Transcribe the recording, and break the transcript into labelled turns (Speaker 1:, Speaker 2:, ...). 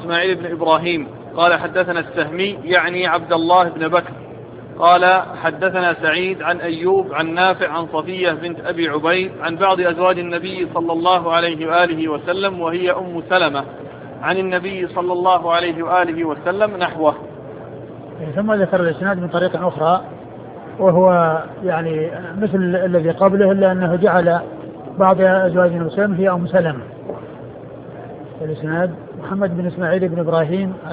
Speaker 1: إسماعيل بن إبراهيم قال حدثنا السهمي يعني عبد الله بن بكر قال حدثنا سعيد عن أيوب عن نافع عن صفية بنت أبي عبيد عن بعض أزواج النبي صلى الله عليه وآله وسلم وهي أم سلمة عن النبي صلى الله عليه وآله وسلم نحوه.
Speaker 2: ثم ذكر الإسناد من طريق أخرى وهو يعني مثل الذي قبله إلا أنه جعل بعض أزواج النبي صلى الله عليه وسلم هي أم سلمة. الإسناد محمد بن إسماعيل بن إبراهيم